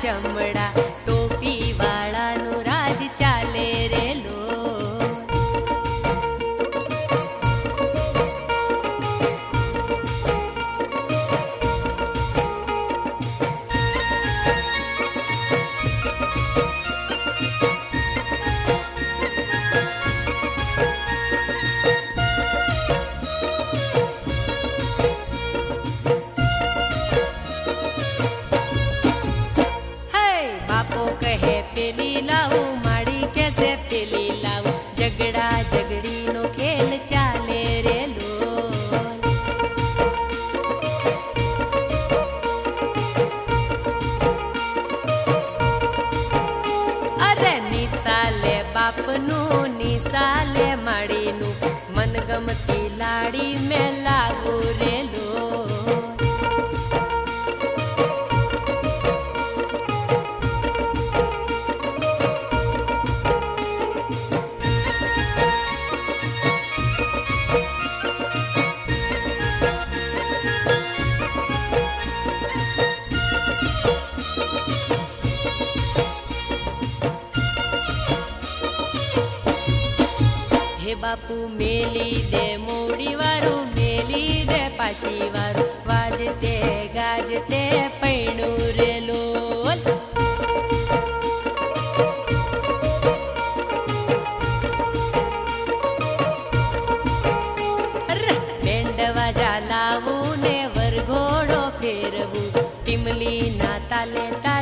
चमड़ा टोपी वाळानु राज चाले रे लो। बापो कहे पेली लाऊ माड़ी कैसे पेली लाऊ झगड़ा झगड़ी नो खेल चाले रे लो। अरे निसाले बापनू निसाले माड़ी नू मनगमती लाड़ी में लागू रे लो। हे बापू मेली दे मोड़ी वारू मेली दे पाशी वारू वाजते गाजते पैणू रे लोल। बेंड वाजा लावू ने वर घोड़ो फेरवू टिमली ना ताले